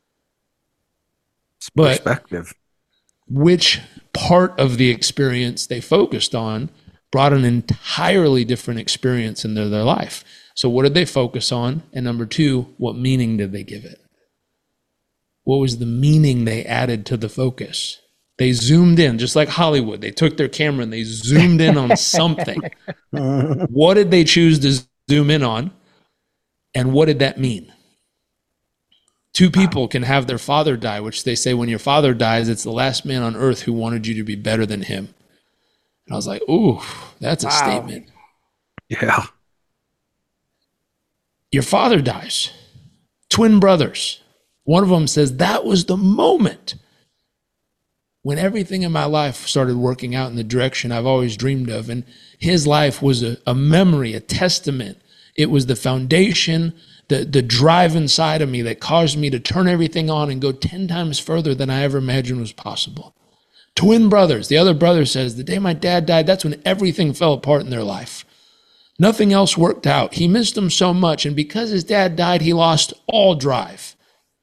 Speaker 2: But
Speaker 3: perspective.
Speaker 2: Which part of the experience they focused on brought an entirely different experience into their life. So what did they focus on? And number two, what meaning did they give it? What was the meaning they added to the focus? They zoomed in, just like Hollywood. They took their camera and they zoomed in on something. What did they choose to zoom in on? And what did that mean? Two people can have their father die, which they say when your father dies, it's the last man on earth who wanted you to be better than him. And I was like, ooh, that's a statement.
Speaker 3: Yeah.
Speaker 2: Your father dies. Twin brothers. One of them says that was the moment when everything in my life started working out in the direction I've always dreamed of. And his life was a memory, a testament. It was the foundation, the drive inside of me that caused me to turn everything on and go 10 times further than I ever imagined was possible. Twin brothers. The other brother says, the day my dad died, that's when everything fell apart in their life. Nothing else worked out. He missed them so much. And because his dad died, he lost all drive.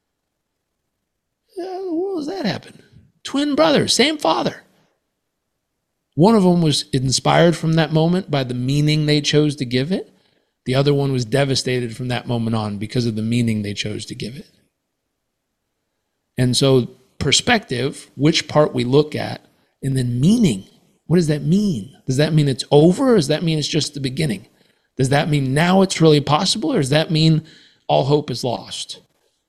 Speaker 2: What does that happen? Twin brothers, same father. One of them was inspired from that moment by the meaning they chose to give it. The other one was devastated from that moment on because of the meaning they chose to give it. And so perspective, which part we look at, and then meaning. What does that mean? Does that mean it's over, or does that mean it's just the beginning? Does that mean now it's really possible, or does that mean all hope is lost?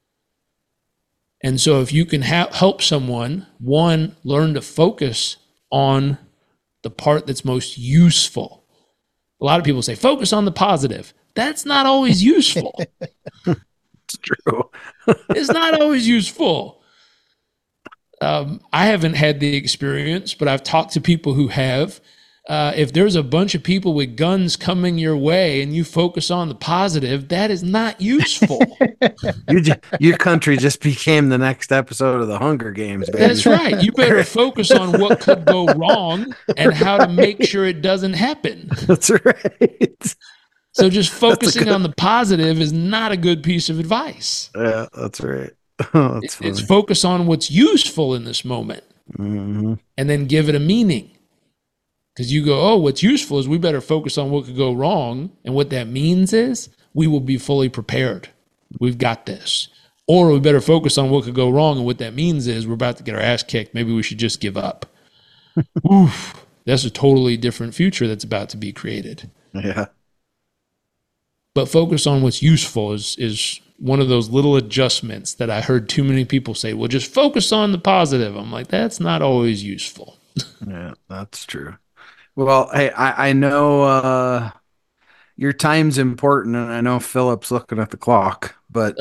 Speaker 2: And so if you can help someone, one, learn to focus on the part that's most useful. A lot of people say, focus on the positive. That's not always useful.
Speaker 3: It's true.
Speaker 2: It's not always useful. I haven't had the experience, but I've talked to people who have. If there's a bunch of people with guns coming your way and you focus on the positive, that is not useful.
Speaker 3: Your country just became the next episode of the Hunger Games, baby.
Speaker 2: That's right. You better focus on what could go wrong and how to make sure it doesn't happen.
Speaker 3: That's right.
Speaker 2: So just focusing on the positive is not a good piece of advice.
Speaker 3: Yeah, that's right. Oh, that's funny.
Speaker 2: It's focus on what's useful in this moment, and then give it a meaning. Because you go, oh, what's useful is we better focus on what could go wrong. And what that means is we will be fully prepared. We've got this. Or we better focus on what could go wrong. And what that means is we're about to get our ass kicked. Maybe we should just give up. Oof. That's a totally different future that's about to be created.
Speaker 3: Yeah.
Speaker 2: But focus on what's useful is one of those little adjustments that I heard too many people say, well, just focus on the positive. I'm like, that's not always useful.
Speaker 3: Yeah, that's true. Well, hey, I know your time's important, and I know Philip's looking at the clock, but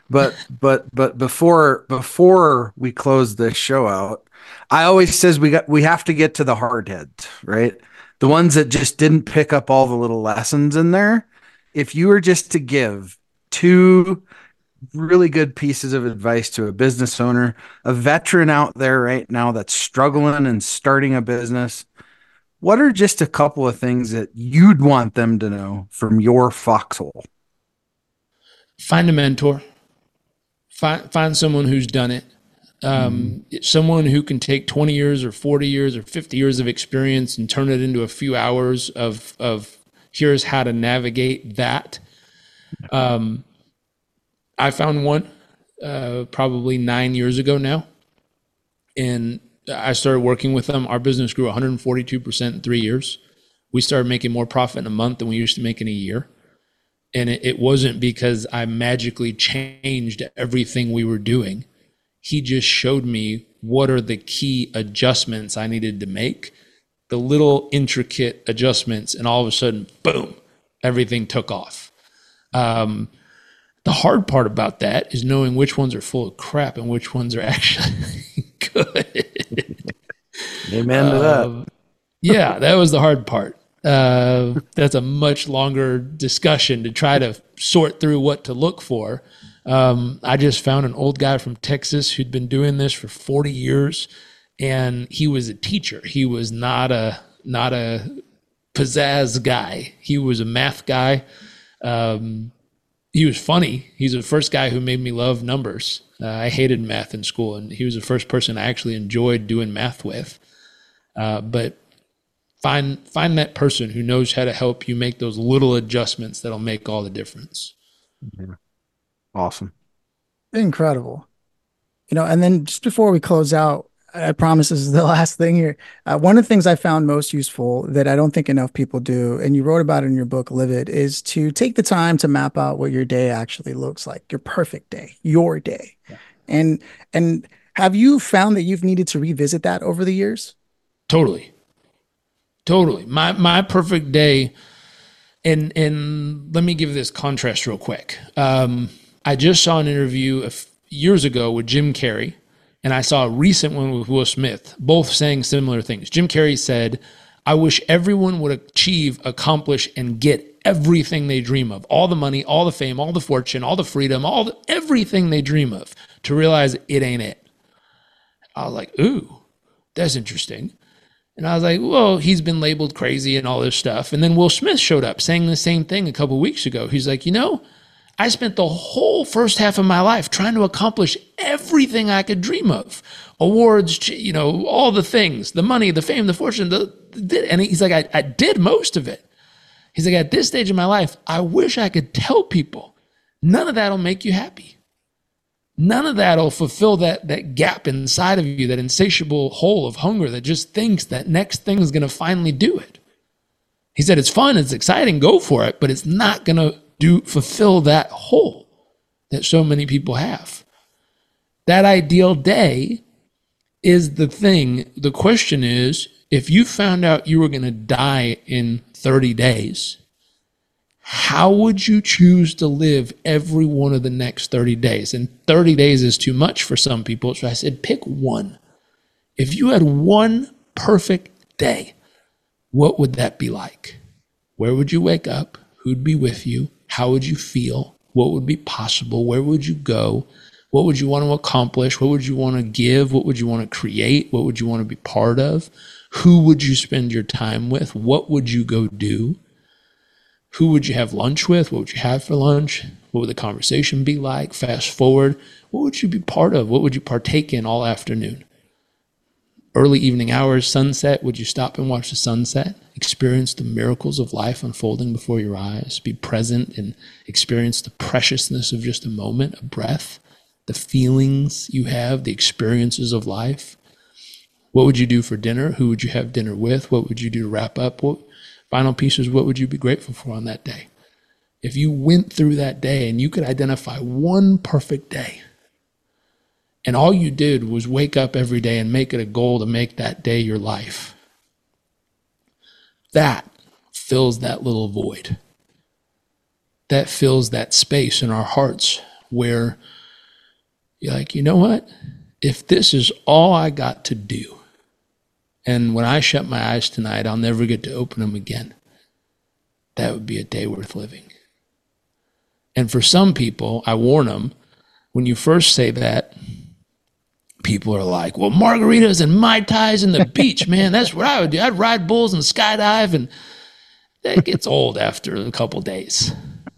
Speaker 3: before we close this show out, I always says we have to get to the hard heads, right? The ones that just didn't pick up all the little lessons in there. If you were just to give two really good pieces of advice to a business owner, a veteran out there right now that's struggling and starting a business, what are just a couple of things that you'd want them to know from your foxhole?
Speaker 2: Find a mentor. Find someone who's done it. Someone who can take 20 years or 40 years or 50 years of experience and turn it into a few hours of here's how to navigate that. I found one probably 9 years ago now, and I started working with them. Our business grew 142% in 3 years. We started making more profit in a month than we used to make in a year. And it wasn't because I magically changed everything we were doing. He just showed me what are the key adjustments I needed to make, the little intricate adjustments, and all of a sudden, boom, everything took off. The hard part about that is knowing which ones are full of crap and which ones are actually good.
Speaker 3: Amen to that.
Speaker 2: Yeah, that was the hard part. That's a much longer discussion to try to sort through what to look for. I just found an old guy from Texas who'd been doing this for 40 years, and he was a teacher. He was not a pizzazz guy. He was a math guy. He was funny. He's the first guy who made me love numbers. I hated math in school, and he was the first person I actually enjoyed doing math with. But find that person who knows how to help you make those little adjustments that'll make all the difference.
Speaker 3: Yeah. Awesome.
Speaker 1: Incredible. And then just before we close out, I promise this is the last thing here. One of the things I found most useful that I don't think enough people do, and you wrote about it in your book, Live It, is to take the time to map out what your day actually looks like, your perfect day, your day. Yeah. And have you found that you've needed to revisit that over the years? Totally.
Speaker 2: My perfect day, and let me give this contrast real quick. I just saw an interview years ago with Jim Carrey, And I saw a recent one with Will Smith, both saying similar things. Jim Carrey said, I wish everyone would achieve, accomplish, and get everything they dream of. All the money, all the fame, all the fortune, all the freedom, everything they dream of, to realize it ain't it. I was like, ooh, that's interesting. And I was like, well, he's been labeled crazy and all this stuff. And then Will Smith showed up saying the same thing a couple of weeks ago. He's like, I spent the whole first half of my life trying to accomplish everything I could dream of. Awards, all the things, the money, the fame, the fortune. And he's like, I did most of it. He's like, at this stage of my life, I wish I could tell people none of that'll make you happy. None of that'll fulfill that gap inside of you, that insatiable hole of hunger that just thinks that next thing is going to finally do it. He said, it's fun, it's exciting, go for it, but it's not going to fulfill that hole that so many people have. That ideal day is the thing. The question is, if you found out you were going to die in 30 days, how would you choose to live every one of the next 30 days? And 30 days is too much for some people. So I said, pick one. If you had one perfect day, what would that be like? Where would you wake up? Who'd be with you? How would you feel? What would be possible? Where would you go? What would you want to accomplish? What would you want to give? What would you want to create? What would you want to be part of? Who would you spend your time with? What would you go do? Who would you have lunch with? What would you have for lunch? What would the conversation be like? Fast forward, what would you be part of? What would you partake in all afternoon? Early evening hours, sunset, would you stop and watch the sunset? Experience the miracles of life unfolding before your eyes? Be present and experience the preciousness of just a moment, a breath, the feelings you have, the experiences of life? What would you do for dinner? Who would you have dinner with? What would you do to wrap up? What final pieces, what would you be grateful for on that day? If you went through that day and you could identify one perfect day, and all you did was wake up every day and make it a goal to make that day your life, that fills that little void. That fills that space in our hearts where you're like, you know what? If this is all I got to do, and when I shut my eyes tonight, I'll never get to open them again, that would be a day worth living. And for some people, I warn them, when you first say that, people are like, well, margaritas and Mai Tais and the beach, man, that's what I would do. I'd ride bulls and skydive, and that gets old after a couple days.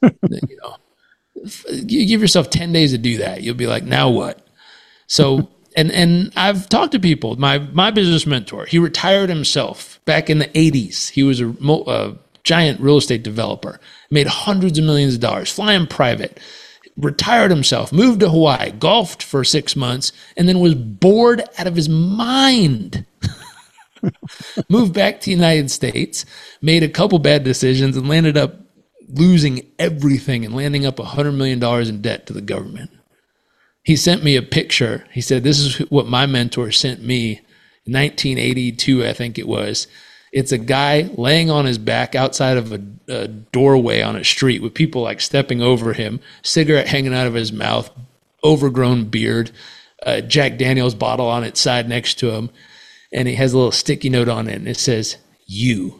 Speaker 2: You give yourself 10 days to do that. You'll be like, now what? So, and I've talked to people. My business mentor, he retired himself back in the 80s. He was a giant real estate developer, made hundreds of millions of dollars, flying private, retired himself, moved to Hawaii, golfed for 6 months, and then was bored out of his mind. Moved back to the United States, made a couple bad decisions, and landed up losing everything and landing up $100 million in debt to the government. He sent me a picture. He said, this is what my mentor sent me in 1982, I think it was. It's a guy laying on his back outside of a doorway on a street with people like stepping over him, cigarette hanging out of his mouth, overgrown beard, Jack Daniels bottle on its side next to him. And he has a little sticky note on it, and it says, you.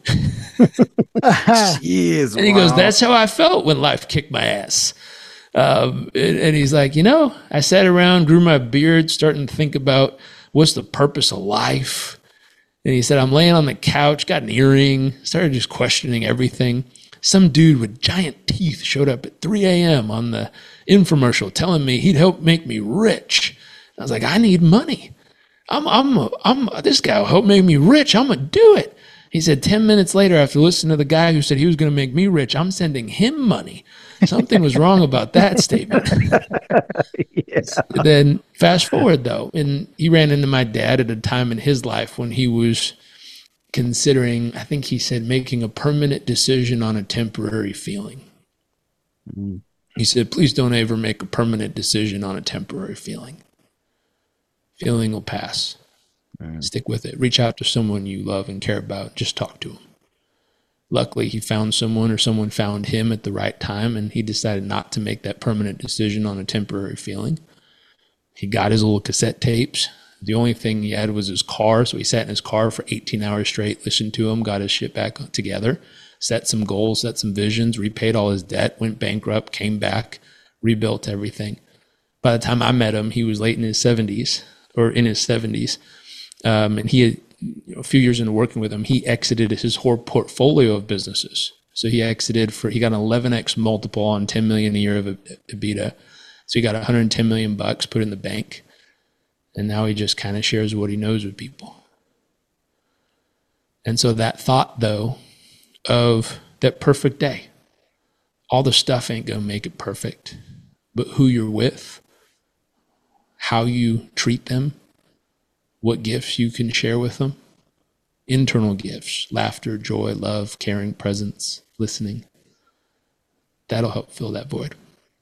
Speaker 3: Jeez,
Speaker 2: and he goes, that's how I felt when life kicked my ass. And he's like, I sat around, grew my beard, starting to think about what's the purpose of life. And he said, I'm laying on the couch, got an earring, started just questioning everything. Some dude with giant teeth showed up at 3 a.m. on the infomercial telling me he'd help make me rich. I was like, I need money. This guy will help make me rich. I'm going to do it. He said 10 minutes later, after listening to the guy who said he was going to make me rich, I'm sending him money. Something was wrong about that statement. Yeah. Then fast forward, though, and he ran into my dad at a time in his life when he was considering, I think he said, making a permanent decision on a temporary feeling. Mm-hmm. He said, please don't ever make a permanent decision on a temporary feeling. Feeling will pass. Stick with it. Reach out to someone you love and care about. Just talk to them. Luckily, he found someone, or someone found him at the right time, and he decided not to make that permanent decision on a temporary feeling. He got his little cassette tapes. The only thing he had was his car. So he sat in his car for 18 hours straight, listened to him, got his shit back together, set some goals, set some visions, repaid all his debt, went bankrupt, came back, rebuilt everything. By the time I met him, he was late in his 70s or in his 70s. And he had, a few years into working with him, he exited his whole portfolio of businesses. So he he got an 11x multiple on 10 million a year of EBITDA. So he got 110 million bucks put in the bank. And now he just kind of shares what he knows with people. And so that thought, though, of that perfect day, all the stuff ain't going to make it perfect, but who you're with, how you treat them, what gifts you can share with them, internal gifts, laughter, joy, love, caring, presence, listening, that'll help fill that void.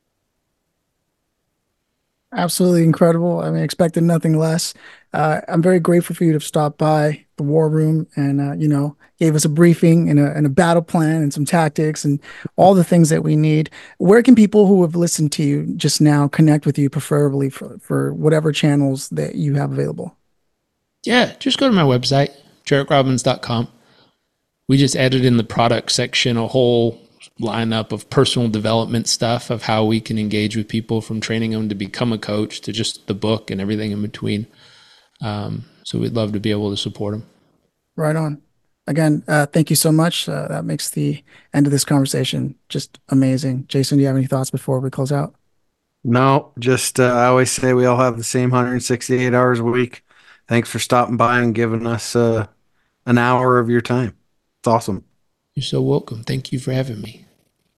Speaker 1: Absolutely incredible. I mean, expected nothing less. I'm very grateful for you to stop by the war room and, gave us a briefing and a battle plan and some tactics and all the things that we need. Where can people who have listened to you just now connect with you, preferably for whatever channels that you have available?
Speaker 2: Yeah, just go to my website, JerrickRobbins.com. We just added in the product section a whole lineup of personal development stuff of how we can engage with people, from training them to become a coach to just the book and everything in between. So we'd love to be able to support them.
Speaker 1: Right on. Again, thank you so much. That makes the end of this conversation just amazing. Jason, do you have any thoughts before we close out?
Speaker 3: No, just I always say we all have the same 168 hours a week. Thanks for stopping by and giving us an hour of your time. It's awesome.
Speaker 2: You're so welcome. Thank you for having me.